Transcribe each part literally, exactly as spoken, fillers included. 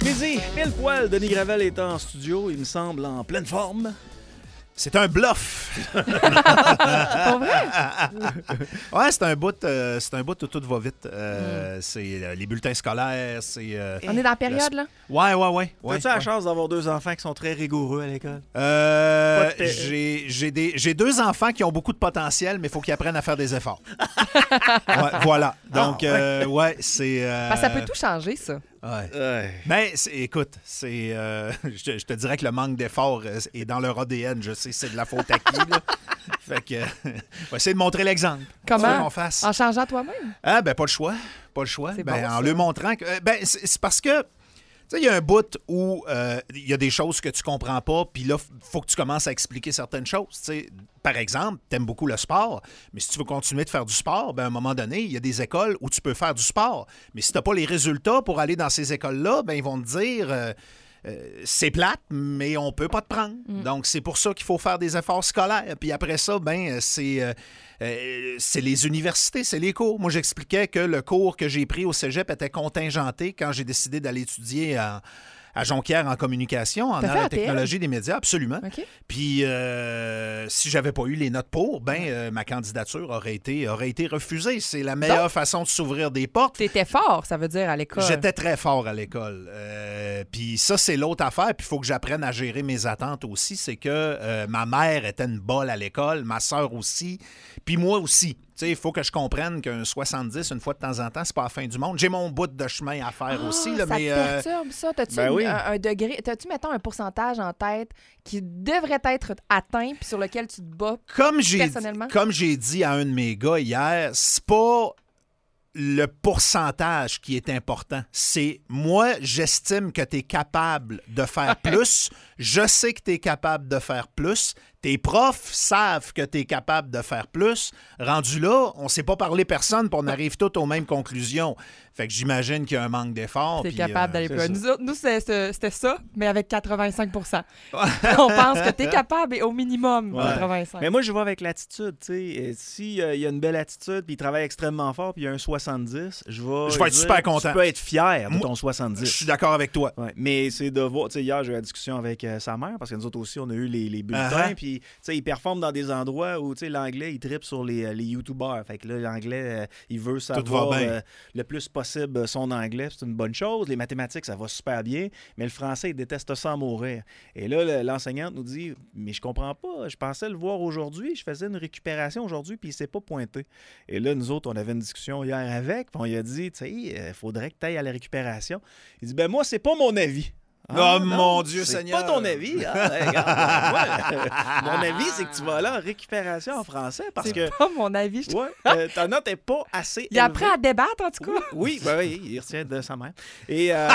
Midi, pile poil, Denis Gravel est en studio, il me semble en pleine forme. C'est un bluff. Pas vrai? Ouais, c'est un bout, euh, c'est un bout où tout va vite. Euh, mm. C'est euh, les bulletins scolaires, c'est... Euh, On est dans la période, là? Ouais, ouais, ouais. ouais As-tu la ouais. chance d'avoir deux enfants qui sont très rigoureux à l'école? Euh, j'ai, j'ai, des, j'ai deux enfants qui ont beaucoup de potentiel, mais il faut qu'ils apprennent à faire des efforts. Ouais, voilà. Donc, ah, ouais, euh, ouais c'est... Euh... Parce que ça peut tout changer, ça. Ouais. Ouais. Mais c'est, écoute, c'est, euh, je, te, je te dirais que le manque d'effort est dans leur A D N. Je sais, c'est de la faute à qui, là. Fait que, on va essayer de montrer l'exemple. Comment? En face. En changeant toi-même? Ah, ben, pas le choix. Pas le choix. C'est ben, bon, en ça. leur montrant que. Ben, c'est, c'est parce que. Tu sais, il y a un bout où euh, il y a des choses que tu comprends pas, puis là, il faut que tu commences à expliquer certaines choses. T'sais. Par exemple, tu aimes beaucoup le sport, mais si tu veux continuer de faire du sport, ben, à un moment donné, il y a des écoles où tu peux faire du sport. Mais si tu n'as pas les résultats pour aller dans ces écoles-là, ben, ils vont te dire... Euh, Euh, c'est plate, mais on peut pas te prendre. Mm. Donc, c'est pour ça qu'il faut faire des efforts scolaires. Puis après ça, ben c'est, euh, euh, c'est les universités, c'est les cours. Moi, j'expliquais que le cours que j'ai pris au cégep était contingenté quand j'ai décidé d'aller étudier en, à Jonquière en communication, en art et technologie des médias, absolument. Okay. Puis, euh, si j'avais pas eu les notes pour, ben euh, ma candidature aurait été, aurait été refusée. C'est la meilleure Donc, façon de s'ouvrir des portes. T'étais fort, ça veut dire, à l'école. J'étais très fort à l'école. Euh, puis ça, c'est l'autre affaire. Puis il faut que j'apprenne à gérer mes attentes aussi. C'est que euh, ma mère était une bolle à l'école, ma sœur aussi, puis moi aussi. Il faut que je comprenne qu'un soixante-dix, une fois de temps en temps, c'est pas la fin du monde. J'ai mon bout de chemin à faire oh, aussi. Là, ça mais, te perturbe, euh... ça? T'as-tu ben oui. un, un degré... T'as-tu, mettons, un pourcentage en tête qui devrait être atteint puis sur lequel tu te bats comme j'ai personnellement? Dit, comme j'ai dit à un de mes gars hier, c'est pas le pourcentage qui est important. C'est moi, j'estime que tu es capable de faire plus. Je sais que tu es capable de faire plus. Tes profs savent que tu es capable de faire plus. Rendu là, on ne s'est pas parlé personne puis on arrive tous aux mêmes conclusions. Fait que j'imagine qu'il y a un manque d'effort. Tu es puis, capable euh, d'aller plus. Nous, nous c'était, c'était ça, mais avec quatre-vingt-cinq pour cent. On pense que tu es capable et au minimum ouais. quatre-vingt-cinq. Mais moi, je vais avec l'attitude. S'il euh, y a une belle attitude puis il travaille extrêmement fort puis il y a un soixante-dix, je vais, je vais être dire, super content. Tu peux être fier de ton soixante-dix. Je suis d'accord avec toi. Ouais. Mais c'est de voir. Hier, j'ai eu la discussion avec euh, sa mère parce que nous autres aussi, on a eu les, les bulletins. Uh-huh. Puis il performe dans des endroits où l'anglais, il trippe sur les, les YouTubers. Fait que là, l'anglais, euh, il veut savoir euh, le plus possible son anglais. C'est une bonne chose. Les mathématiques, ça va super bien. Mais le français, il déteste ça à mourir. Et là, l'enseignante nous dit « Mais je comprends pas. Je pensais le voir aujourd'hui. Je faisais une récupération aujourd'hui, puis il s'est pas pointé. » Et là, nous autres, on avait une discussion hier avec. Puis on lui a dit « Tu sais, il faudrait que tu ailles à la récupération. » Il dit « Ben moi, c'est pas mon avis. » Ah, oh non, mon Dieu c'est Seigneur! C'est pas ton avis. Hein? Regarde, moi, mon avis, c'est que tu vas aller en récupération en français parce c'est que... C'est pas mon avis. Je... Ouais, euh, ta note n'est pas assez Il apprend à débattre, en tout cas. Oui, oui, ben oui, il retient de sa mère. Et, euh...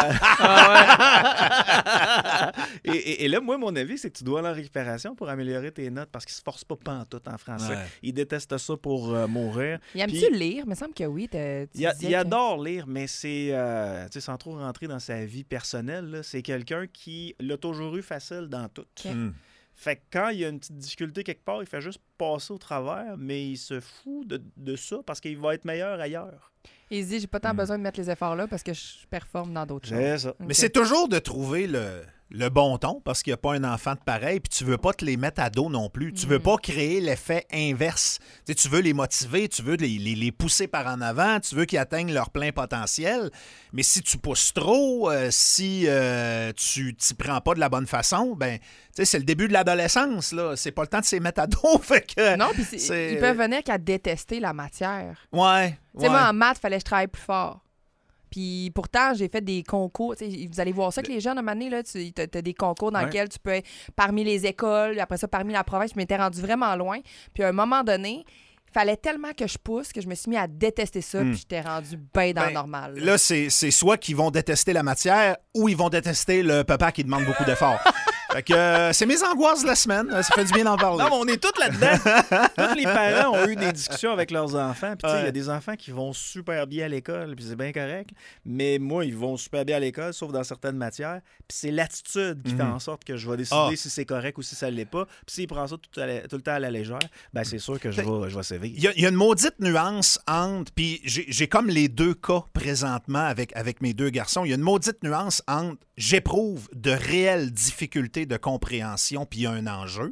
et, et, et là, moi, mon avis, c'est que tu dois aller en récupération pour améliorer tes notes parce qu'il se force pas pantoute en français. Ouais. Il déteste ça pour euh, mourir. Il aime-tu lire? Il me semble que oui. Il, il adore que... lire, mais c'est... Euh, tu sais, sans trop rentrer dans sa vie personnelle, là, c'est quelqu'un qui l'a toujours eu facile dans tout. Okay. Mm. Fait que quand il y a une petite difficulté quelque part, il fait juste passer au travers, mais il se fout de, de ça parce qu'il va être meilleur ailleurs. Il se dit, j'ai pas tant mm. besoin de mettre les efforts là parce que je performe dans d'autres c'est choses. Ça. Okay. Mais c'est toujours de trouver le... le bon ton, parce qu'il n'y a pas un enfant de pareil, puis tu veux pas te les mettre à dos non plus. Tu veux pas créer l'effet inverse. Tu sais, tu veux les motiver, tu veux les, les, les pousser par en avant, tu veux qu'ils atteignent leur plein potentiel, mais si tu pousses trop, euh, si euh, tu t'y prends pas de la bonne façon, ben, tu sais, c'est le début de l'adolescence, là. C'est pas le temps de se mettre à dos, fait que... Non, puis ils peuvent venir qu'à détester la matière. Ouais, Tu sais, ouais. moi, en maths, il fallait que je travaille plus fort. Puis pourtant, j'ai fait des concours. T'sais, vous allez voir ça que les jeunes, à un moment donné, là, tu as des concours dans ouais. lesquels tu peux être parmi les écoles, après ça, parmi la province. Je m'étais rendue vraiment loin. Puis à un moment donné, il fallait tellement que je pousse que je me suis mis à détester ça, mm. puis j'étais rendue bien dans ben, le normal. Là, là c'est, c'est soit qu'ils vont détester la matière ou ils vont détester le papa qui demande beaucoup d'efforts. Fait que euh, c'est mes angoisses de la semaine. Ça fait du bien d'en parler. Non, mais on est tous là-dedans. Tous les parents ont eu des discussions avec leurs enfants. Puis, tu sais, il ouais. y a des enfants qui vont super bien à l'école, puis c'est bien correct. Mais moi, ils vont super bien à l'école, sauf dans certaines matières. Puis c'est l'attitude qui mm-hmm. fait en sorte que je vais décider oh. si c'est correct ou si ça ne l'est pas. Puis s'il prend ça tout, à la, tout le temps à la légère, ben c'est sûr que je vais, je vais sévir. Il y, y a une maudite nuance entre... Puis j'ai, j'ai comme les deux cas présentement avec, avec mes deux garçons. Il y a une maudite nuance entre j'éprouve de réelles difficultés de compréhension puis il y a un enjeu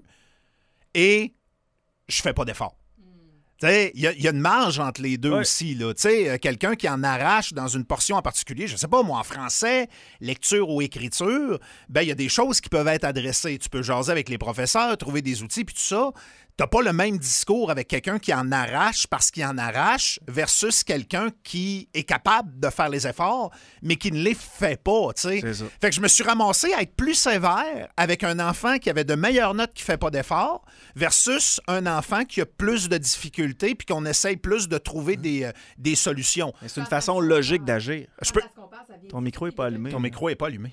et je fais pas d'effort. Il y, y a une marge entre les deux ouais. aussi. Là. Quelqu'un qui en arrache dans une portion en particulier, je ne sais pas, moi, en français, lecture ou écriture, ben il y a des choses qui peuvent être adressées. Tu peux jaser avec les professeurs, trouver des outils, puis tout ça. Tu n'as pas le même discours avec quelqu'un qui en arrache parce qu'il en arrache versus quelqu'un qui est capable de faire les efforts, mais qui ne les fait pas. Fait que je me suis ramassé à être plus sévère avec un enfant qui avait de meilleures notes qui ne fait pas d'efforts versus un enfant qui a plus de difficultés puis qu'on essaye plus de trouver mmh. des, euh, des solutions. Mais c'est une façon logique d'agir. Je peux... Ton micro n'est pas allumé. Ton micro n'est pas allumé.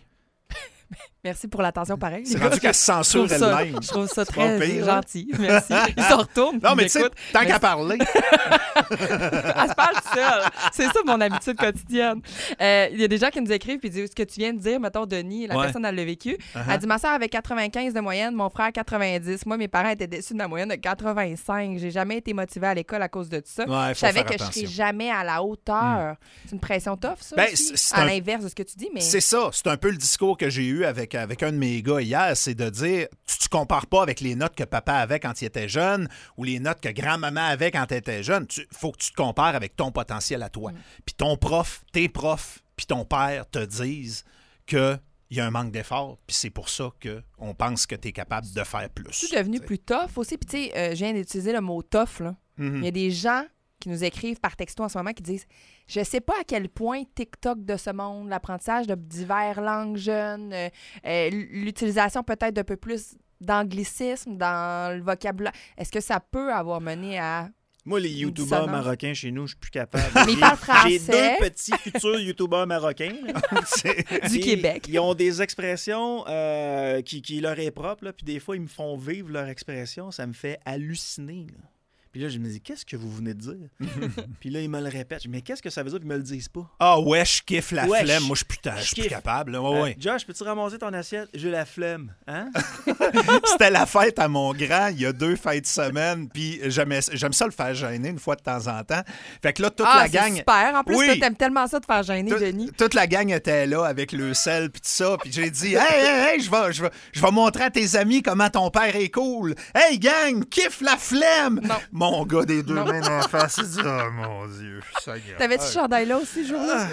Merci pour l'attention, pareil. C'est rendu qu'elle se censure elle-même. Je trouve ça très pire, gentil. Merci. Il s'en retourne. Non, mais tu sais, tant mais... qu'à parler. Elle se parle seule. C'est ça, mon habitude quotidienne. Il euh, y a des gens qui nous écrivent et disent ce que tu viens de dire, mettons, Denis, la ouais. personne, elle l'a vécu. Uh-huh. Elle dit ma soeur avait quatre-vingt-quinze de moyenne, mon frère quatre-vingt-dix. Moi, mes parents étaient déçus de ma moyenne de quatre-vingt-cinq. J'ai jamais été motivée à l'école à cause de tout ça. Ouais, je savais que attention. Je serais jamais à la hauteur. Mm. C'est une pression tough, ça, ben, aussi, c'est à un... l'inverse de ce que tu dis. Mais... C'est ça. C'est un peu le discours que j'ai eu avec, avec un de mes gars hier, c'est de dire tu ne compares pas avec les notes que papa avait quand il était jeune ou les notes que grand-maman avait quand elle était jeune. Il faut que tu te compares avec ton potentiel à toi. Mm. Puis ton prof, tes profs, puis ton père te disent qu'il y a un manque d'effort, puis c'est pour ça qu'on pense que tu es capable de faire plus. Tu es devenu t'sais. plus tough aussi. Puis tu sais, euh, je viens d'utiliser le mot tough. Là. Mm-hmm. Il y a des gens qui nous écrivent par texto en ce moment qui disent « Je sais pas à quel point TikTok de ce monde, l'apprentissage de diverses langues jeunes, euh, euh, l'utilisation peut-être d'un peu plus d'anglicisme dans le vocabulaire, est-ce que ça peut avoir mené à... » Moi, les youtubeurs marocains chez nous, je suis plus capable. Mais ils parlent français. J'ai deux petits futurs youtubeurs marocains. Du Québec. Ils ont des expressions euh, qui, qui leur est propre, là, puis des fois, ils me font vivre leur expression. Ça me fait halluciner, là. Puis là, je me dis, qu'est-ce que vous venez de dire? Puis là, ils me le répètent. Je dis, mais qu'est-ce que ça veut dire? Puis ils me le disent pas. Ah ouais, je kiffe la wesh. flemme. Moi, je suis putain, je suis plus capable. Ouais, euh, ouais. Josh, peux-tu ramasser ton assiette? J'ai la flemme. Hein? C'était la fête à mon grand. Il y a deux fêtes semaine. Puis j'aime, j'aime ça le faire gêner une fois de temps en temps. Fait que là, toute ah, la gang... c'est super. En plus, oui. t'aimes tellement ça de faire gêner, Tout, Denis. Toute la gang était là avec le sel puis tout ça. Puis j'ai dit, hey, hey, hey, je vais, je vais, je vais montrer à tes amis comment ton père est cool. Hey, gang, kiffe la flemme. Non. Mon gars des deux. Main en face, il dit « Oh mon Dieu, ça gare. » T'avais-tu ce chandail-là aussi, jour-là?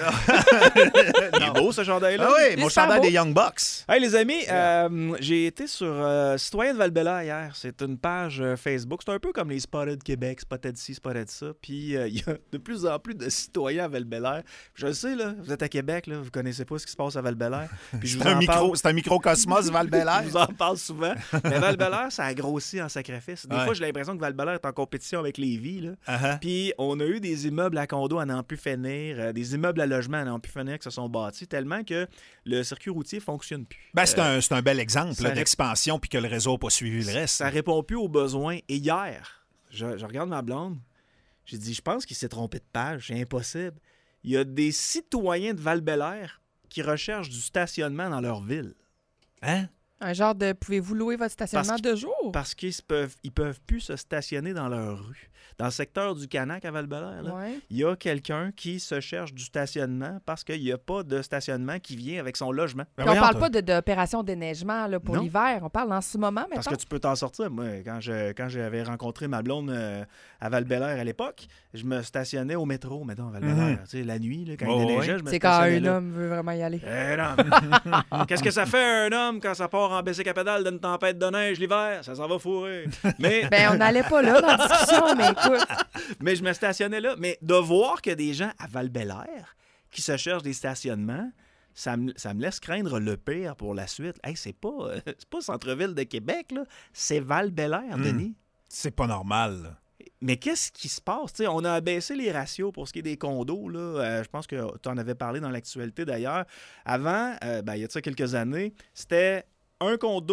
Il est beau, ce chandail-là. Ah oui, mon chandail beau. Des Young Bucks. Hey, les amis, yeah. euh, j'ai été sur euh, Citoyen de Val-Bélair hier. C'est une page euh, Facebook. C'est un peu comme les Spotted Québec, Spotted ci, Spotted ça. Puis il euh, y a de plus en plus de citoyens à Val-Bélair. Je le sais, là, vous êtes à Québec, là, vous connaissez pas ce qui se passe à Val-Bélair. Puis je vous c'est, en un micro, parle... c'est un microcosmos, Val-Bélair. Je vous en parle souvent. Mais Val-Bélair, ça a grossi en sacrifice. Des ouais. fois, j'ai l'impression que Val-Bélair est en compétition avec Lévis, là. Uh-huh. Puis on a eu des immeubles à condos à n'en plus finir, euh, des immeubles à logement à n'en plus finir qui se sont bâtis tellement que le circuit routier ne fonctionne plus. Ben, c'est, euh, un, c'est un bel exemple là, d'expansion puis que le réseau n'a pas suivi le reste. Ça ne répond plus aux besoins. Et hier, je, je regarde ma blonde, j'ai dit, je pense qu'il s'est trompé de page, c'est impossible. Il y a des citoyens de Val-Bélair qui recherchent du stationnement dans leur ville. Hein? Un genre de « pouvez-vous louer votre stationnement de jour? » Parce qu'ils ne peuvent, ils peuvent plus se stationner dans leur rue. Dans le secteur du Canac à Val-Bélair, il ouais. y a quelqu'un qui se cherche du stationnement parce qu'il n'y a pas de stationnement qui vient avec son logement. Ben on ne parle pas de, d'opération déneigement là, pour non. l'hiver. On parle en ce moment, maintenant. Parce que tu peux t'en sortir. Moi, quand, je, quand j'avais rencontré ma blonde euh, à Val-Bélair à l'époque, je me stationnais au métro, mettons, à Val-Bélair. Mm-hmm. Tu sais, la nuit, là, quand oh, il déneigeait, oui. je me C'est quand un là. homme veut vraiment y aller. Un homme. Qu'est-ce que ça fait, un homme, quand ça part en baissé capédale d'une tempête de neige l'hiver? Ça s'en va fourrer. Mais... ben, on n'allait pas là dans la discussion, mais écoute... Mais je me stationnais là. Mais de voir qu'il y a des gens à Val-Bélair qui se cherchent des stationnements, ça me, ça me laisse craindre le pire pour la suite. Hey, c'est pas, euh, c'est pas centre-ville de Québec, là. C'est Val-Bélair, mmh. Denis. C'est pas normal, là. Mais qu'est-ce qui se passe? T'sais, on a abaissé les ratios pour ce qui est des condos. Là. Euh, je pense que tu en avais parlé dans l'actualité d'ailleurs. Avant, euh, ben, il y a de ça quelques années, c'était un condo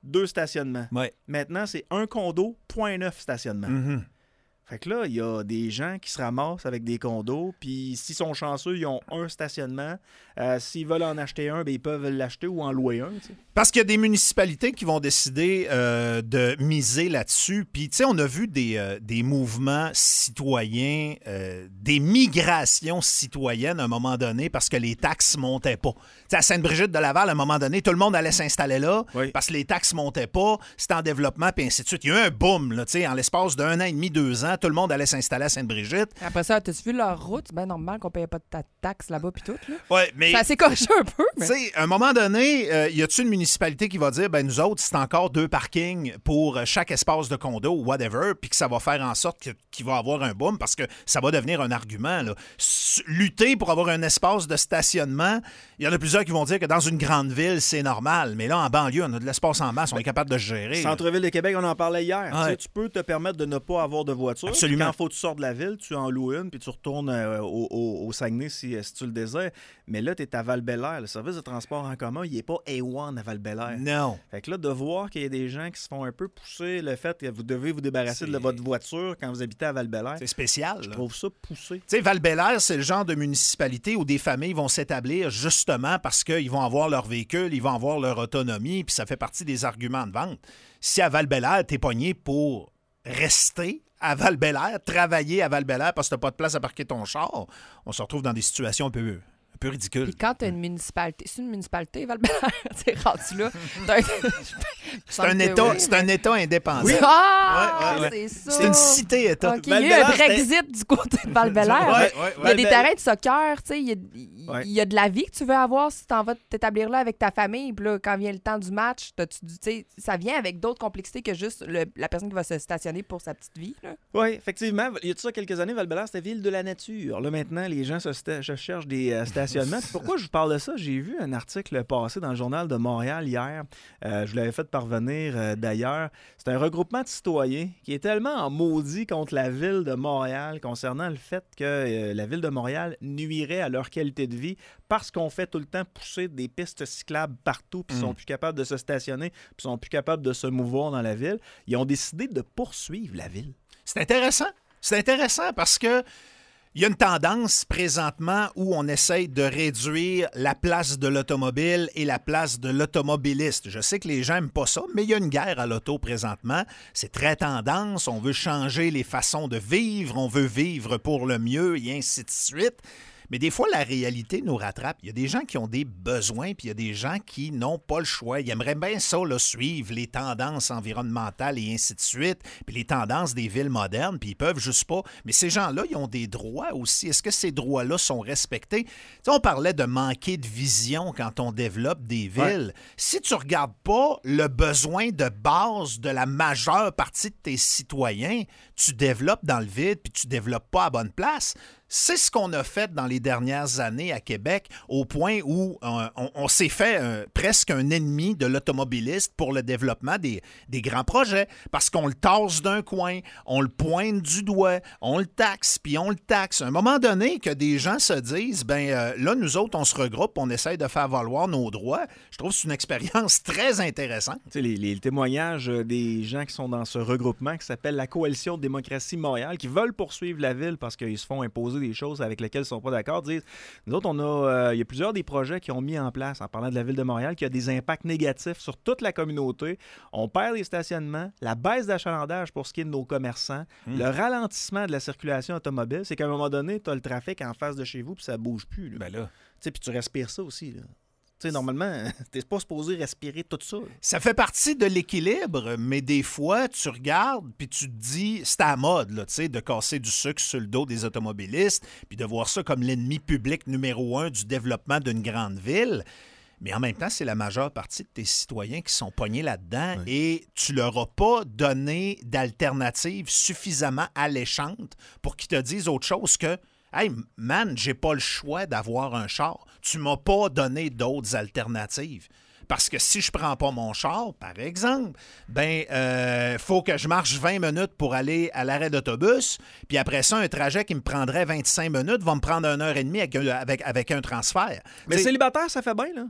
deux stationnements. Ouais. Maintenant, c'est un condo, point neuf stationnements. Mm-hmm. Fait que là, il y a des gens qui se ramassent avec des condos, puis s'ils sont chanceux, ils ont un stationnement. Euh, s'ils veulent en acheter un, bien, ils peuvent l'acheter ou en louer un. T'sais. Parce qu'il y a des municipalités qui vont décider euh, de miser là-dessus. Puis, tu sais, on a vu des, euh, des mouvements citoyens, euh, des migrations citoyennes à un moment donné parce que les taxes montaient pas. Tu sais, à Sainte-Brigitte-de-Laval, à un moment donné, tout le monde allait s'installer là oui. parce que les taxes montaient pas, c'était en développement, puis ainsi de suite. Il y a eu un boom, là, tu sais, en l'espace d'un an et demi, deux ans, tout le monde allait s'installer à Sainte-Brigitte. Après ça, t'as-tu vu leur route? C'est bien normal qu'on payait pas de ta taxe là-bas puis tout, là. Ouais, mais... C'est assez corché un peu, mais... Tu sais, à un moment donné, euh, y a-t-il une municipalité qui va dire, ben nous autres, c'est encore deux parkings pour chaque espace de condo ou whatever, puis que ça va faire en sorte que, qu'il va avoir un boom parce que ça va devenir un argument, là. S- lutter pour avoir un espace de stationnement, il y en a plusieurs qui vont dire que dans une grande ville, c'est normal. Mais là, en banlieue, on a de l'espace en masse, on est capable de se gérer. Centre-ville de Québec, on en parlait hier. Ouais. Tu sais, tu peux te permettre de ne pas avoir de voiture. Absolument. Quand il faut que tu sortes de la ville, tu en loues une, puis tu retournes euh, au, au, au Saguenay si, si tu le désires. Mais là, tu es à Val-Bélair. Le service de transport en commun, il n'est pas A un à Val-Bélair. Non. Fait que là, de voir qu'il y a des gens qui se font un peu pousser le fait que vous devez vous débarrasser c'est... de votre voiture quand vous habitez à Val-Bélair. C'est spécial. Je là. trouve ça poussé. Tu sais, Val-Bélair, c'est le genre de municipalité où des familles vont s'établir justement parce qu'ils vont avoir leur véhicule, ils vont avoir leur autonomie, puis ça fait partie des arguments de vente. Si à Val-Bélair, t'es pogné pour rester à Val-Bélair, travailler à Val-Bélair parce que t'as pas de place à parquer ton char, on se retrouve dans des situations un peu... un peu ridicule. Puis quand t'as une municipalité, c'est une municipalité, Val-Bélair, c'est rendu là. Un... c'est, un état, oui, c'est mais... un État indépendant. Oui. Ah, ouais, ouais, c'est ça. C'est une cité-État. Okay, il y a eu un Brexit c'était... du côté de Val-Bélair. ouais, ouais, ouais, il y a des terrains de soccer, tu sais, il, il, ouais. il y a de la vie que tu veux avoir si t'en vas t'établir là avec ta famille. Puis là, quand vient le temps du match, tu sais, ça vient avec d'autres complexités que juste le, la personne qui va se stationner pour sa petite vie. Oui, effectivement. Il y a tout ça quelques années, Val-Bélair, c'était ville de la nature. Là, maintenant, les gens se, sta- se cherchent des euh, stationnements. Pourquoi je vous parle de ça? J'ai vu un article passé dans le Journal de Montréal hier. Euh, je vous l'avais fait parvenir euh, d'ailleurs. C'est un regroupement de citoyens qui est tellement en maudit contre la ville de Montréal concernant le fait que euh, la ville de Montréal nuirait à leur qualité de vie parce qu'on fait tout le temps pousser des pistes cyclables partout puis ils mmh. sont plus capables de se stationner puis ils sont plus capables de se mouvoir dans la ville. Ils ont décidé de poursuivre la ville. C'est intéressant. C'est intéressant parce que il y a une tendance présentement où on essaye de réduire la place de l'automobile et la place de l'automobiliste. Je sais que les gens n'aiment pas ça, mais il y a une guerre à l'auto présentement. C'est très tendance. On veut changer les façons de vivre. On veut vivre pour le mieux et ainsi de suite. Mais des fois, la réalité nous rattrape. Il y a des gens qui ont des besoins, puis il y a des gens qui n'ont pas le choix. Ils aimeraient bien ça, là, suivre les tendances environnementales et ainsi de suite, puis les tendances des villes modernes, puis ils peuvent juste pas. Mais ces gens-là, ils ont des droits aussi. Est-ce que ces droits-là sont respectés? Tu sais, on parlait de manquer de vision quand on développe des villes. Ouais. Si tu regardes pas le besoin de base de la majeure partie de tes citoyens, tu développes dans le vide, puis tu développes pas à bonne place. C'est ce qu'on a fait dans les dernières années à Québec, au point où euh, on, on s'est fait euh, presque un ennemi de l'automobiliste pour le développement des, des grands projets, parce qu'on le tasse d'un coin, on le pointe du doigt, on le taxe, puis on le taxe. À un moment donné, que des gens se disent, ben euh, là, nous autres, on se regroupe, on essaye de faire valoir nos droits. Je trouve que c'est une expérience très intéressante. Tu sais, les, les témoignages des gens qui sont dans ce regroupement qui s'appelle la Coalition Démocratie Montréal, qui veulent poursuivre la ville parce qu'ils se font imposer des choses avec lesquelles ils ne sont pas d'accord, disent, nous autres, on a, euh, il y a plusieurs des projets qui ont mis en place, en parlant de la ville de Montréal, qui a des impacts négatifs sur toute la communauté. On perd les stationnements, la baisse d'achalandage pour ce qui est de nos commerçants, mmh. le ralentissement de la circulation automobile, c'est qu'à un moment donné, tu as le trafic en face de chez vous puis ça bouge plus. Là. Ben là. Tu sais, puis tu respires ça aussi, là. Tu sais, normalement, t'es pas supposé respirer tout ça. Ça fait partie de l'équilibre, mais des fois, tu regardes puis tu te dis, c'est à la mode, là, tu sais, de casser du sucre sur le dos des automobilistes puis de voir ça comme l'ennemi public numéro un du développement d'une grande ville. Mais en même temps, c'est la majeure partie de tes citoyens qui sont pognés là-dedans oui. et tu leur as pas donné d'alternative suffisamment alléchante pour qu'ils te disent autre chose que hey, man, j'ai pas le choix d'avoir un char. Tu m'as pas donné d'autres alternatives. Parce que si je prends pas mon char, par exemple, ben, euh, faut que je marche vingt minutes pour aller à l'arrêt d'autobus, puis après ça, un trajet qui me prendrait vingt-cinq minutes va me prendre une heure et demie avec, avec, avec un transfert. Mais T'sais, célibataire, ça fait bien, là.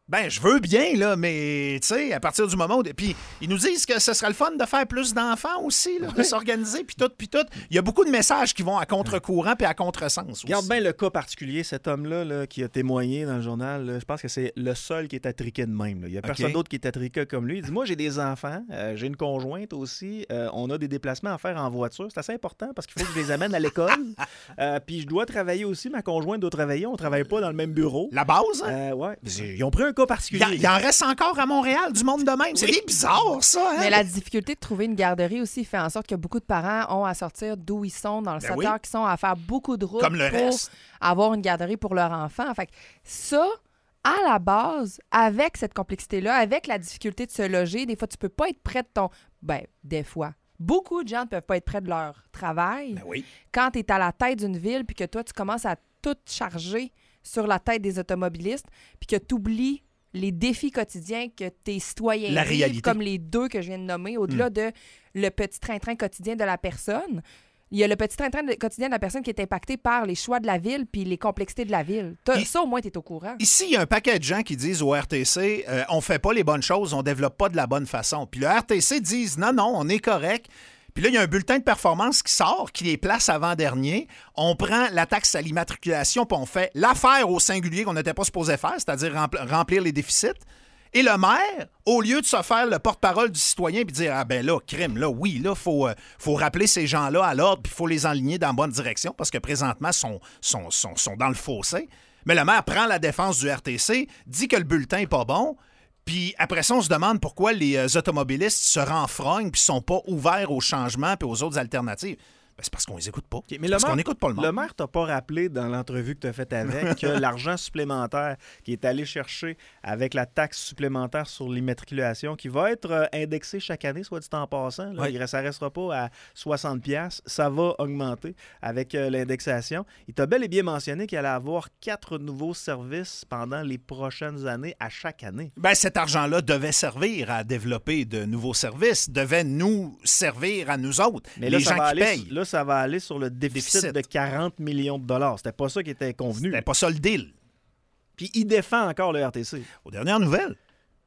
Ben, je veux bien, là, mais, tu sais, à partir du moment où... Puis, ils nous disent que ce serait le fun de faire plus d'enfants aussi, là, de s'organiser, puis tout, puis tout. Il y a beaucoup de messages qui vont à contre-courant puis à contre-sens aussi. Regarde bien le cas particulier, cet homme-là là, qui a témoigné dans le journal, là, je pense que c'est le seul qui est attriqué de même. Là. Il n'y a okay. personne d'autre qui est attriqué comme lui. Il dit, moi, j'ai des enfants, euh, j'ai une conjointe aussi, euh, on a des déplacements à faire en voiture. C'est assez important parce qu'il faut que je les amène à l'école. euh, puis je dois travailler aussi, ma conjointe doit travailler, on ne travaille pas dans le même bureau. La base? Hein? Euh, ouais. Ils ont pris un cas particulier. Il, il en reste encore à Montréal, du monde de même. C'est oui. bizarre, ça. Hein? Mais la difficulté de trouver une garderie aussi fait en sorte que beaucoup de parents ont à sortir d'où ils sont, dans le ben secteur oui. qu'ils sont, à faire beaucoup de routes Comme le pour reste. avoir une garderie pour leur enfant. Fait que ça, à la base, avec cette complexité-là, avec la difficulté de se loger, des fois, tu peux pas être près de ton... Ben, des fois. Beaucoup de gens ne peuvent pas être près de leur travail. Ben oui. Quand tu es à la tête d'une ville puis que toi, tu commences à tout charger sur la tête des automobilistes puis que tu oublies les défis quotidiens que tes citoyens la vivent, réalité. comme les deux que je viens de nommer, au-delà mm. de le petit train-train quotidien de la personne. Il y a le petit train-train de, quotidien de la personne qui est impacté par les choix de la ville puis les complexités de la ville. Et, ça, au moins, tu es au courant. Ici, il y a un paquet de gens qui disent au R T C, euh, on fait pas les bonnes choses, on développe pas de la bonne façon. Puis le R T C disent, non, non, on est correct. Puis là, il y a un bulletin de performance qui sort, qui les place avant-dernier. On prend la taxe à l'immatriculation, puis on fait l'affaire au singulier qu'on n'était pas supposé faire, c'est-à-dire rempl- remplir les déficits. Et le maire, au lieu de se faire le porte-parole du citoyen puis dire « Ah ben là, crime, là, oui, là, il faut, euh, faut rappeler ces gens-là à l'ordre puis il faut les enligner dans la bonne direction parce que présentement, ils sont, sont, sont, sont dans le fossé. » Mais le maire prend la défense du R T C, dit que le bulletin n'est pas bon, puis après ça, on se demande pourquoi les euh, automobilistes se renfrognent puis sont pas ouverts aux changements puis aux autres alternatives. Ben, c'est parce qu'on les écoute pas. Okay, mais parce maire, qu'on n'écoute pas le monde. Le maire t'a pas rappelé dans l'entrevue que tu as faite avec que l'argent supplémentaire qui est allé chercher avec la taxe supplémentaire sur l'immatriculation qui va être euh, indexée chaque année, soit dit en passant, là, oui. ça ne restera pas à soixante dollars, ça va augmenter avec euh, l'indexation. Il t'a bel et bien mentionné qu'il allait avoir quatre nouveaux services pendant les prochaines années à chaque année. Ben, cet argent-là devait servir à développer de nouveaux services, devait nous servir à nous autres, mais les là, gens qui payent. Là, ça va aller sur le déficit, déficit de quarante millions de dollars. C'était pas ça qui était convenu. C'était pas ça le deal. Puis il défend encore le R T C. Aux dernières nouvelles.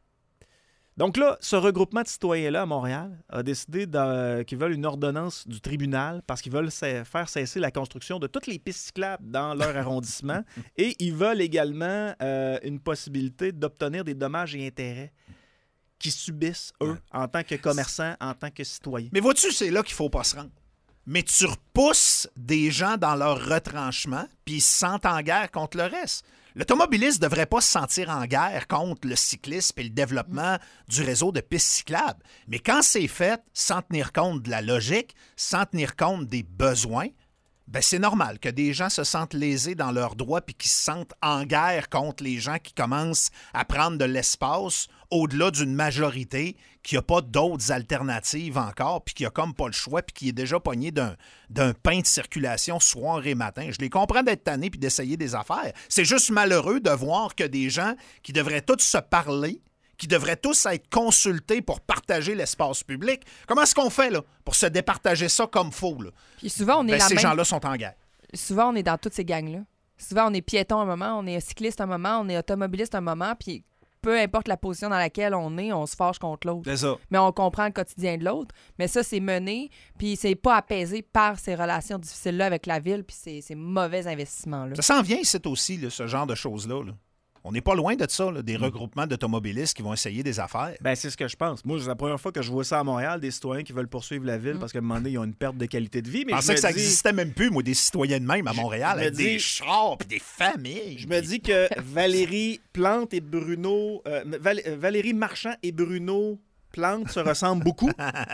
Donc là, ce regroupement de citoyens-là à Montréal a décidé de, qu'ils veulent une ordonnance du tribunal parce qu'ils veulent faire cesser la construction de toutes les pistes cyclables dans leur arrondissement et ils veulent également euh, une possibilité d'obtenir des dommages et intérêts qu'ils subissent, eux, ouais. en tant que commerçants, en tant que citoyens. Mais vois-tu, c'est là qu'il faut pas se rendre. Mais tu repousses des gens dans leur retranchement, puis ils se sentent en guerre contre le reste. L'automobiliste ne devrait pas se sentir en guerre contre le cyclisme et le développement mmh. du réseau de pistes cyclables. Mais quand c'est fait, sans tenir compte de la logique, sans tenir compte des besoins, ben c'est normal que des gens se sentent lésés dans leurs droits puis qu'ils se sentent en guerre contre les gens qui commencent à prendre de l'espace au-delà d'une majorité qui n'a pas d'autres alternatives encore puis qui n'a comme pas le choix puis qui est déjà pogné d'un, d'un pain de circulation soir et matin. Je les comprends d'être tannés puis d'essayer des affaires. C'est juste malheureux de voir que des gens qui devraient tous se parler, qui devraient tous être consultés pour partager l'espace public. Comment est-ce qu'on fait là, pour se départager ça comme faux? Là? Puis souvent, on est ben, la ces même... gens-là sont en guerre. Souvent, on est dans toutes ces gangs-là. Souvent, on est piéton un moment, on est cycliste un moment, on est automobiliste un moment, puis peu importe la position dans laquelle on est, on se fâche contre l'autre. C'est ça. Mais on comprend le quotidien de l'autre. Mais ça, c'est mené, puis c'est pas apaisé par ces relations difficiles-là avec la ville, puis ces, ces mauvais investissements-là. Ça s'en vient, c'est aussi là, ce genre de choses-là, là. On n'est pas loin de ça, là, des mmh. regroupements d'automobilistes qui vont essayer des affaires. Ben c'est ce que je pense. Moi, c'est la première fois que je vois ça à Montréal, des citoyens qui veulent poursuivre la ville mmh. parce qu'à un moment donné, ils ont une perte de qualité de vie. Mais je pensais que dis... ça n'existait même plus, moi, des citoyens de même à Montréal, je, je avec dis... des chars et des familles. Je me dis que Valérie Plante et Bruno... Euh, Val... Valérie Marchand et Bruno... Plante se ressemblent beaucoup.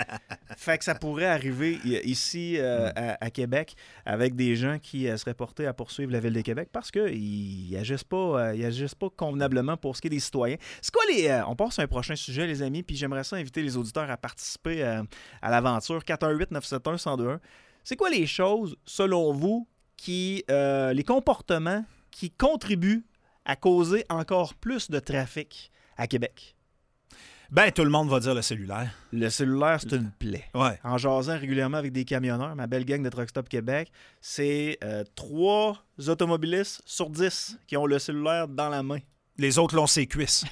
Fait que ça pourrait arriver ici euh, à, à Québec avec des gens qui euh, seraient portés à poursuivre la Ville de Québec parce qu'ils n'agissent pas, euh, ils agissent pas convenablement pour ce qui est des citoyens. C'est quoi les... Euh, on passe à un prochain sujet, les amis, puis j'aimerais ça inviter les auditeurs à participer euh, à l'aventure quatre un huit neuf sept un un zéro deux un. C'est quoi les choses, selon vous, qui euh, les comportements qui contribuent à causer encore plus de trafic à Québec? Ben, tout le monde va dire le cellulaire. Le cellulaire, c'est une plaie. Ouais. En jasant régulièrement avec des camionneurs, ma belle gang de Truck Stop Québec, c'est euh, trois automobilistes sur dix qui ont le cellulaire dans la main Les autres l'ont ses cuisses.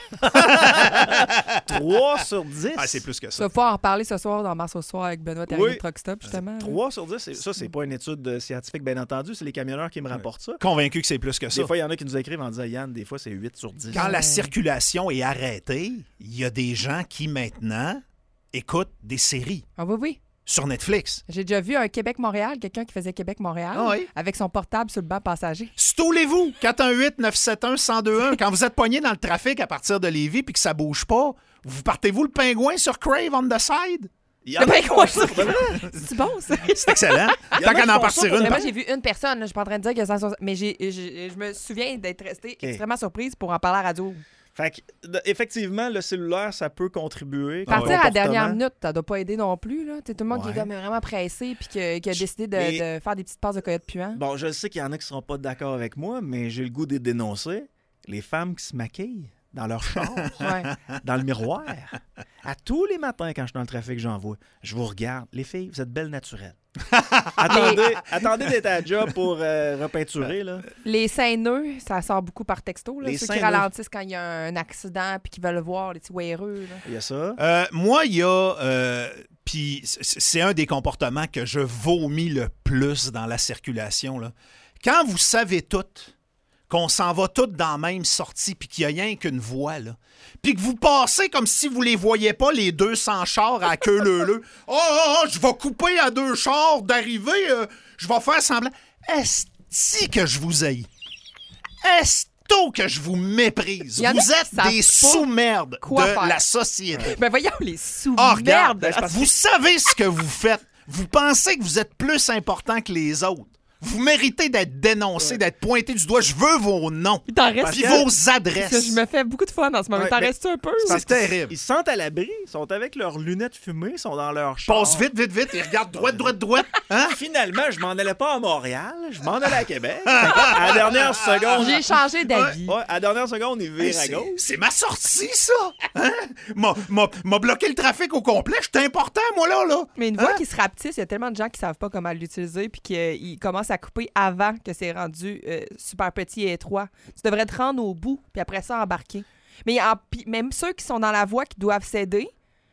trois sur dix. Ah, c'est plus que ça. Ça, faut en reparler ce soir dans Mars au soir avec Benoît Terrier Oui. de Truck Stop, justement. trois sur dix, c'est, ça, c'est pas une étude scientifique, bien entendu. C'est les camionneurs qui me rapportent ça. Convaincu que c'est plus que ça. Des fois, il y en a qui nous écrivent en disant, Yann, des fois, c'est huit sur dix. Quand la circulation est arrêtée, il y a des gens qui, maintenant, écoutent des séries Ah oui, oui. sur Netflix. J'ai déjà vu un Québec-Montréal, quelqu'un qui faisait Québec-Montréal, Ah oui? avec son portable sur le banc passager. Stoulez-vous! quatre un huit neuf sept un un zéro deux un. Quand vous êtes pogné dans le trafic à partir de Lévis puis que ça bouge pas, vous partez-vous le pingouin sur Crave on the side? Il y en a Le qui pingouin font ça, sur- pour de vrai. C'est bon, ça? C'est excellent. Il y en Tant a qu'à qui en font partir ça, une. Mais moi, par- j'ai vu une personne. là, Je suis pas en train de dire que ça... Mais j'ai, j'ai- je me souviens d'être restée extrêmement surprise pour en parler à la radio. Fait que, de- effectivement, le cellulaire, ça peut contribuer. Partir au à la dernière comportement. minute, ça doit pas aider non plus. Là. T'sais, tout le monde qui Ouais. est comme vraiment pressé puis que- qui a décidé de, Mais- de faire des petites passes de coyote puant. Bon, je sais qu'il y en a qui seront pas d'accord avec moi, mais j'ai le goût de les dénoncer. Les femmes qui se maquillent dans leur char, Ouais. dans le miroir, à tous les matins quand je suis dans le trafic, j'en vois. Je vous regarde. Les filles, vous êtes belles naturelles. attendez, attendez d'être à la job pour euh, repeinturer, là. Les seins nœuds, ça sort beaucoup par texto. Là, Les ceux seins qui nœuds. ralentissent quand il y a un accident puis qui veulent le voir, les petits weareux. là. Il y a ça. Euh, moi, il y a... euh, Puis c- c'est un des comportements que je vomis le plus dans la circulation. Là. Quand vous savez tout qu'on s'en va toutes dans la même sortie puis qu'il n'y a rien qu'une voie, là, puis que vous passez comme si vous les voyiez pas, les deux cents chars à queue leu-leu. Oh, oh, oh, je vais couper à deux chars d'arriver, euh, je vais faire semblant. Est-ce que je vous haïs? Est-ce que je vous méprise? Il y en a Vous qui êtes savent des pas sous-merdes quoi de faire. la société. Ben voyons, les sous Oh, regarde, merde. vous savez ce que vous faites. Vous pensez que vous êtes plus important que les autres. Vous méritez d'être dénoncé, d'être pointé du doigt. Je veux vos noms. Il t'en reste Puis que- vos Ça, adresses. je me fais beaucoup de fun en ce moment. Ouais, T'en mais- restes un peu? C'est Parce terrible. Ils se sentent à l'abri, ils sont avec leurs lunettes fumées, ils sont dans leur char. Passe vite, vite, vite et regarde droite, droite, droite. Hein? Finalement, je m'en allais pas à Montréal, je m'en allais à Québec. Fait que à la dernière seconde, J'ai changé d'avis. ouais, à la dernière seconde, ils Hey, virent à c'est- gauche. C'est ma sortie, ça! Hein? M'a- M'a m'a bloqué le trafic au complet. J'étais important, moi, là. là. Mais une voie Hein? qui se rapetisse, il y a tellement de gens qui savent pas comment l'utiliser puis qu'ils commencent à couper avant que c'est rendu euh, super petit et étroit. Tu devrais te rendre au bout puis après ça embarquer. Mais en- puis même ceux qui sont dans la voie qui doivent céder,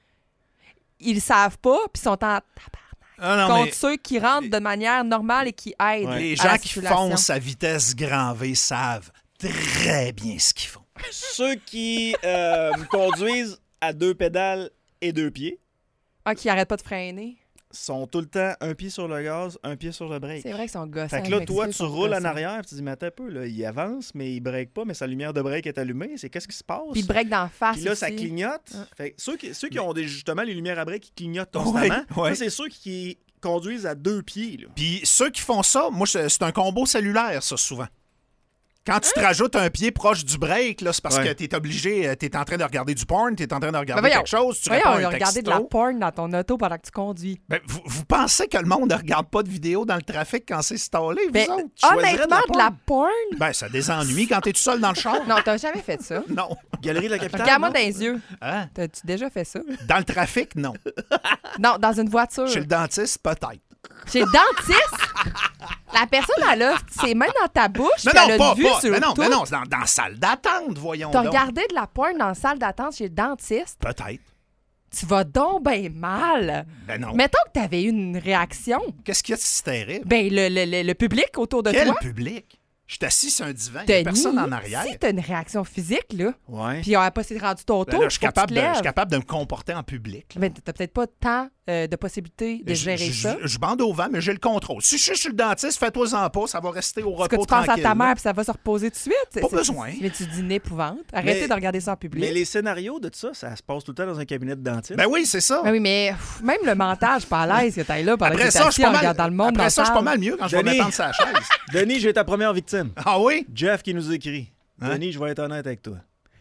ils le savent pas puis sont en tabarnak Ah, non, contre mais ceux qui rentrent de manière normale et qui aident. les à la gens qui circulation. foncent à vitesse grand V savent très bien ce qu'ils font. Ceux qui euh, conduisent à deux pédales et deux pieds Ah, qui arrêtent pas de freiner. sont tout le temps un pied sur le gaz, un pied sur le break. C'est vrai qu'ils sont gossants. Fait que là, je toi, tu m'excuse, ils sont roules en gossants. arrière, puis tu dis, mais attends un peu, là, il avance, mais il break pas, mais sa lumière de break est allumée. C'est qu'est-ce qui se passe? Puis ils break d'en face. Puis là, ça aussi. clignote. Ouais. Fait que ceux qui, ceux qui ont des, justement les lumières à break qui clignotent constamment, Ouais, ouais. ça, c'est ceux qui conduisent à deux pieds. Là. Puis ceux qui font ça, moi, c'est c'est un combo cellulaire, ça, souvent. Quand tu te rajoutes un pied proche du break, là, c'est parce Ouais. que t'es obligé, t'es en train de regarder du porn, t'es en train de regarder Ben voyons. quelque chose, tu Voyons, réponds à on a un regardé texto. de la porn dans ton auto pendant que tu conduis. Ben, vous, vous pensez que le monde ne regarde pas de vidéos dans le trafic quand c'est stallé, vous Ben, autres? choisirais honnêtement, de de la la porn? Ben, ça désennuie quand t'es tout seul dans le char. Non, t'as jamais fait ça. Non. Galerie de la capitale. Regarde-moi non? dans les yeux. Hein? T'as-tu déjà fait ça? Dans le trafic, non. Non, dans une voiture. Chez le dentiste, peut-être. Chez le dentiste? La personne, elle a ses mains dans ta bouche, Non, puis elle non, a pas, une vue pas. sur Mais non, tout. mais non, c'est dans, dans la salle d'attente, voyons T'as donc. regardé de la porn dans la salle d'attente chez le dentiste? Peut-être. Tu vas donc bien mal. Ben non. Mettons que t'avais eu une réaction. Qu'est-ce qu'il y a de si terrible? Ben, le, le, le, le public autour de Quel toi, public? Je suis assis sur un divan, il n'y a Denis, personne en arrière. si t'as une réaction physique, là, Ouais. puis on n'a pas s'est rendu ton Ben tour, là, je suis faut que tu capable, te de, je suis lèves. capable de me comporter en public. là. Ben, t'as peut-être pas tant euh, de possibilités de Je- gérer je, ça. Je, je bande au vent, mais j'ai le contrôle. Si je suis chez le dentiste, fais-toi-en pas, ça va rester au Est-ce que repos tu penses à tranquille. ta mère puis ça va se reposer tout de suite? C'est- Pas c'est- besoin. Mais tu dis une épouvante. Arrêtez Mais- de regarder ça en public. Mais les scénarios de ça, ça se passe tout le temps dans un cabinet de dentiste. Ben oui, c'est ça. Ben oui, mais pff, même le mental, je suis pas à l'aise que t'ailles là pendant que Après t'es ça, je assis suis pas en mal, regardant le monde dans après la ça, je suis pas salle. mal mieux quand je vais Denis. m'étendre sur la chaise. Denis, j'ai ta première victime. Ah oui? Jeff qui nous écrit. Hein? Denis, je vais être honnête avec toi.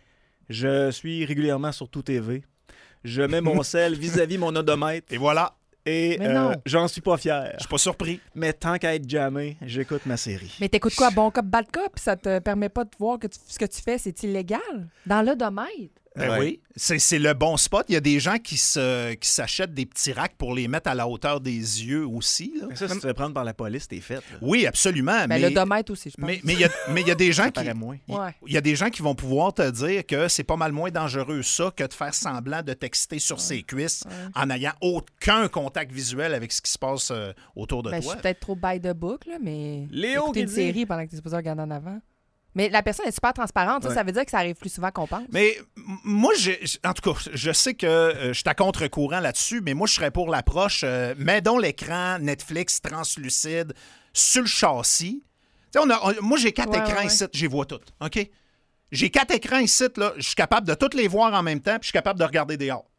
Je suis régulièrement sur Tout T V. Je mets mon sel vis-à-vis mon odomètre Et voilà. et Mais euh, non. j'en suis pas fier. Je suis pas surpris. Mais tant qu'à être jamais, j'écoute ma série. Mais t'écoutes quoi, bon cop, bad cop, puis ça te permet pas de voir que tu- ce que tu fais, c'est illégal? Dans l'odomètre? Ben ouais. oui, c'est, c'est le bon spot. Il y a des gens qui, se, qui s'achètent des petits racks pour les mettre à la hauteur des yeux aussi. Là. Mais ça, si tu te fais prendre par la police, t'es fait. Là. Oui, absolument. Ben, mais l'odomètre aussi, je pense. Mais mais il y a, mais y a des gens ça qui... paraît moins. Il Ouais. y a des gens qui vont pouvoir te dire que c'est pas mal moins dangereux ça que de faire semblant de texter sur ouais. ses cuisses ouais. en n'ayant aucun contact visuel avec ce qui se passe euh, autour de Ben, je toi. suis peut-être trop by the book, là, mais Léo écouter qui une dit- série pendant que tu es supposé regarder en avant. Mais la personne est super transparente. Ça, Ouais. ça veut dire que ça arrive plus souvent qu'on pense. Mais m- moi, j'ai- en tout cas, je sais que euh, je suis à contre-courant là-dessus, mais moi, je serais pour l'approche. Euh, mets donc l'écran Netflix translucide sur le châssis. Tu sais, on a, on- moi, j'ai quatre Ouais, écrans ouais, ici, je les vois toutes. OK? J'ai quatre écrans ici, là, je suis capable de toutes les voir en même temps, puis je suis capable de regarder dehors.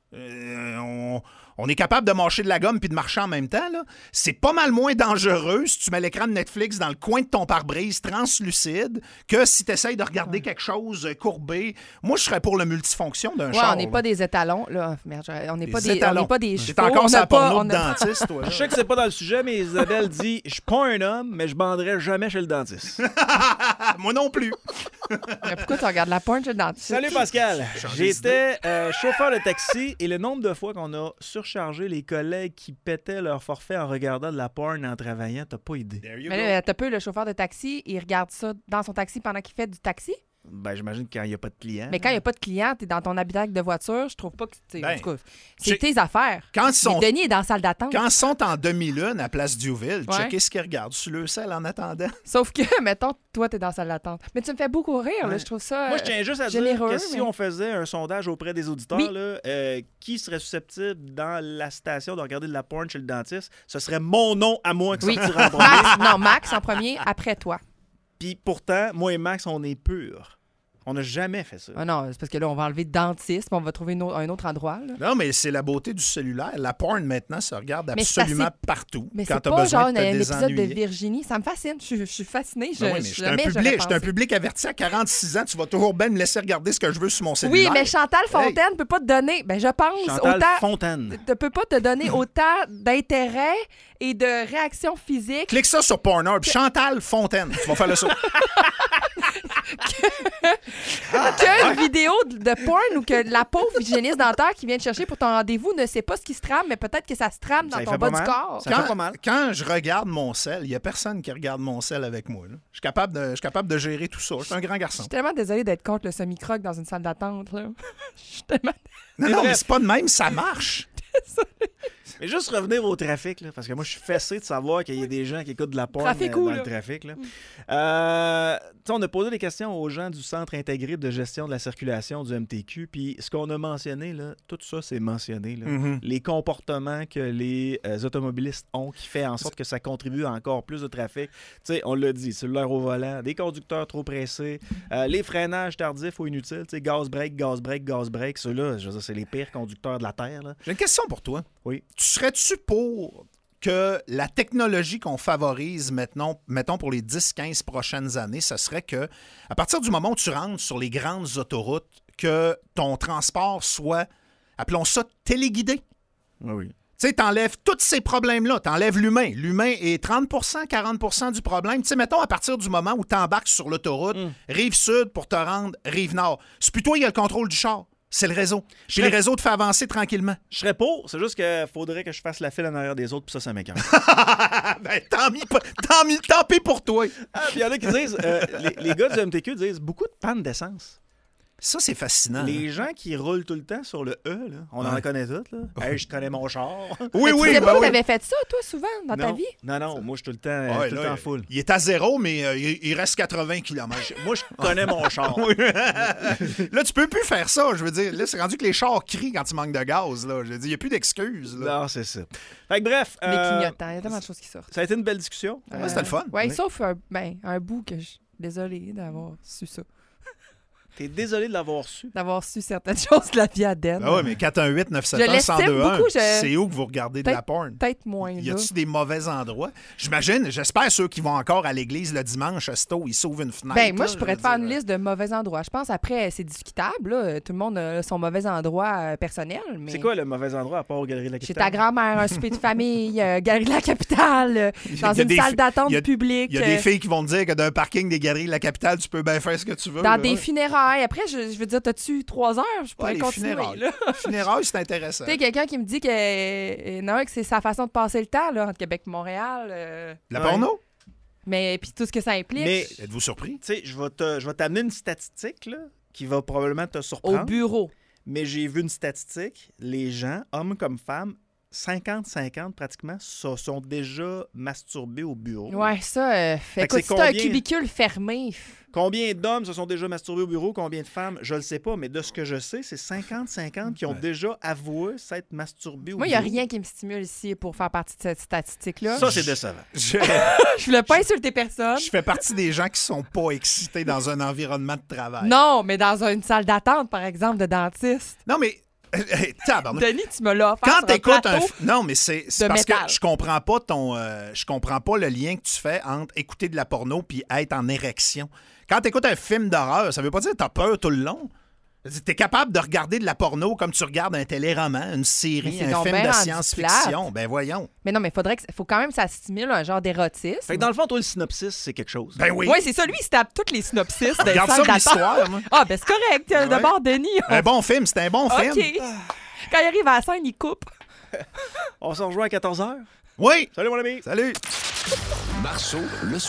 Euh, on, on est capable de mâcher de la gomme puis de marcher en même temps. Là. C'est pas mal moins dangereux si tu mets l'écran de Netflix dans le coin de ton pare-brise translucide que si tu essayes de regarder Ouais. quelque chose courbé. Moi, je serais pour le multifonction d'un Ouais, char. on n'est là. pas des étalons. Là. Merde, on n'est pas, Des des- on étalons. n'est pas des J'étais chevaux. encore on sur n'a la pas- porno on de n'a- dentiste, toi. là. Je sais que c'est pas dans le sujet, mais Isabelle dit je suis pas un homme, mais je banderai jamais chez le dentiste. Moi non plus. Mais pourquoi tu regardes la porn chez le dentiste? Salut Pascal. Changer J'étais euh, chauffeur de taxi et le nombre de fois qu'on a surchargé les collègues qui pétaient leur forfait en regardant de la porn et en travaillant, t'as pas idée. There you Mais go. là, t'as peu le chauffeur de taxi, il regarde ça dans son taxi pendant qu'il fait du taxi. Ben, j'imagine que quand il n'y a pas de clients. Mais quand il n'y a pas de client, t'es dans ton habitacle de voiture, je trouve pas que. tu sais, Ben, en tout cas, c'est j'ai- tes affaires. Quand ils sont, Mais Denis est dans la salle d'attente. quand ils sont en demi-lune à Place Diouville, Ouais. checker ce qu'ils regardent sur le sel en attendant. Sauf que, mettons, toi, t'es dans la salle d'attente. Mais tu me fais beaucoup rire, là. Ouais. Je trouve ça. Moi, je tiens juste à généreux, dire que si mais- on faisait un sondage auprès des auditeurs, Oui. là, euh, qui serait susceptible dans la station de regarder de la porn chez le dentiste, ce serait mon nom à moi qui Oui. sortirait en premier. Max, non, Max en premier, après toi. Puis pourtant, moi et Max, on est purs. On n'a jamais fait ça. Ah non, c'est parce que là, on va enlever dentiste, puis on va trouver une autre- un autre endroit. Là. Non, mais c'est la beauté du cellulaire. La porn, maintenant, se regarde Mais c'est absolument assez- partout Mais quand c'est tu as pas besoin genre de un, te un épisode de désennuyer. Virginie. Ça me fascine. Je, suis- je suis fascinée. Je, Ben oui, mais je suis un, jamais public, j'aurais je suis un pensé. public averti à quarante-six ans. Tu vas toujours bien me laisser regarder ce que je veux sur mon cellulaire. Oui, mais Chantal Fontaine ne peut pas te donner, ben je pense, Chantal autant... Fontaine. ne peut pas te donner autant d'intérêt et de réaction physique. Clique ça sur Pornhub. Chantal Fontaine. Tu vas faire le saut. Qu'une vidéo de de porn ou que la pauvre hygiéniste dentaire qui vient te chercher pour ton rendez-vous ne sait pas ce qui se trame, mais peut-être que ça se trame dans Ça y ton fait bas pas du mal. corps. Ça fait pas mal. Quand je regarde mon sel, il n'y a personne qui regarde mon sel avec moi. là. Je suis capable de, je suis capable de gérer tout ça. Je suis un grand Je garçon. suis tellement désolée d'être contre le semi-croc dans une salle d'attente. Là. Je suis tellement... Non, Mais non, mais bref. c'est pas de même, ça marche. Mais juste revenir au trafic, là, parce que moi, je suis fessé de savoir qu'il y a des gens qui écoutent de la porn Trafic euh, où, dans là? le trafic. Là. Euh, tu sais, on a posé des questions aux gens du Centre intégré de gestion de la circulation du M T Q, puis ce qu'on a mentionné, là, tout ça, c'est mentionné. Là. Mhm. Les comportements que les euh, automobilistes ont qui fait en sorte que ça contribue à encore plus de trafic. Tu sais, on l'a dit, cellulaire au volant, des conducteurs trop pressés, euh, les freinages tardifs ou inutiles, tu sais, gaz break, gaz break, gaz break, ceux-là, je veux dire, c'est les pires conducteurs de la Terre. Là. J'ai une question pour toi. Oui. Tu serais-tu pour que la technologie qu'on favorise maintenant, mettons pour les dix quinze prochaines années, ce serait que, à partir du moment où tu rentres sur les grandes autoroutes, que ton transport soit, appelons ça, téléguidé? Oui, oui. Tu sais, t'enlèves tous ces problèmes-là. T'enlèves l'humain. L'humain est trente pour cent, quarante pour cent du problème. Tu sais, mettons, à partir du moment où t'embarques sur l'autoroute, Mm. rive sud pour te rendre rive nord, c'est plutôt il y a le contrôle du char. C'est le réseau. Puis Je le serais- réseau te fait avancer tranquillement. Je serais pour, c'est juste qu'il faudrait que je fasse la file en arrière des autres, puis ça, ça m'écoeure. ben, tant mis, tant mis, tant pis pour toi. Ah, puis il y en a qui disent, euh, les, les gars du M T Q disent beaucoup de panne d'essence. Ça, c'est fascinant. Les gens qui roulent tout le temps sur le E, là, on en Ouais. connaît toutes. Là. Hey, je connais mon char. Oui, tu oui, sais ben pas que oui. t'avais fait ça, toi, souvent, dans ta non, vie? non, non, moi, je suis tout le temps, Ouais, tout le là, temps full. Il est à zéro, mais euh, il, il reste quatre-vingts kilomètres. Moi, je connais mon char. Là, tu peux plus faire ça. Je veux dire, là, c'est rendu que les chars crient quand il manque de gaz. Là. Je veux dire, il n'y a plus d'excuses. là. Non, c'est ça. Fait que bref, Les euh, clignotants, il y a tellement de choses qui sortent. ça a été une belle discussion. Ouais, c'était le fun. Oui, Oui. sauf un, ben, un bout que je... Désolée d'avoir su ça. T'es désolé de l'avoir su. D'avoir su certaines choses de la vie à Den. Ah ouais, mais quatre un huit neuf sept Je un l'estime un zéro deux un, beaucoup, je- c'est où que vous regardez de la Peut-être- porn? Peut-être moins, Y là. a-tu des mauvais endroits? J'imagine, j'espère ceux qui vont encore à l'église le dimanche, à Sto, ils sauvent une fenêtre. Ben, moi, là, je pourrais veux te faire dire. une liste de mauvais endroits. Je pense, après, c'est discutable. Là. Tout le monde a son mauvais endroit euh, personnel. Mais... C'est quoi le mauvais endroit à part aux Galeries de la Chez Capitale? ta grand-mère, un souper de famille, euh, Galerie de la Capitale, euh, y dans a une des salle fi- d'attente il y a- publique, Il y a des euh, filles qui vont te dire que d'un parking des galeries de la capitale, tu peux bien faire ce que tu veux. dans là. des funérailles. Ouais, après, je, je veux dire, t'as-tu trois heures? Je pourrais Ouais, les continuer. funérailles. Là. Funérailles, c'est intéressant. Tu sais, quelqu'un qui me dit que, euh, non, que c'est sa façon de passer le temps, là, entre Québec et Montréal. euh, La Ouais. porno? Mais puis tout ce que ça implique. Mais, Êtes-vous surpris? tu sais, je vais te- je vais t'amener une statistique là, qui va probablement te Au surprendre. bureau. Mais j'ai vu une statistique. Les gens, hommes comme femmes, cinquante cinquante pratiquement, se sont déjà masturbés au bureau. Ouais, ça, euh, fait, Fait que écoute, c'est si t'as un combien? cubicule fermé. Combien d'hommes se sont déjà masturbés au bureau? Combien de femmes? Je le sais pas, mais de ce que je sais, c'est cinquante cinquante qui ont Ouais. déjà avoué s'être masturbés au Moi, il n'y a bureau. rien qui me stimule ici pour faire partie de cette statistique-là. Ça, c'est décevant. Je, Je voulais pas insulter personne. je fais partie des gens qui sont pas excités dans un environnement de travail. Non, mais dans une salle d'attente, par exemple, de dentiste. Non, mais... tabarnak. Denis, tu me l'as offert Quand sur un t'écoutes un... plateau. f- Non, mais c'est c'est de parce métal. que je comprends pas ton... euh, je comprends pas le lien que tu fais entre écouter de la porno puis être en érection. Quand t'écoutes un film d'horreur, ça veut pas dire que t'as peur tout le long. T'es capable de regarder de la porno comme tu regardes un téléroman, une Mais série, c'est un donc film ben de rendu science-fiction. plate. Ben voyons. Mais non, mais faudrait que, faut quand même que ça stimule un genre d'érotisme. Fait que dans le fond, toi, le synopsis, c'est quelque chose. Ben oui. Oui, c'est ça. Lui, il se tape toutes les synopsis de Regarde ça salles pour d'attente. l'histoire, moi. Ah, ben c'est correct. Ouais. D'abord, Denis. on- Un bon film, c'est un bon film. OK. Quand il arrive à la scène, il coupe. On se rejoint à quatorze heures. Oui. Salut, mon ami! Salut. Marceau, le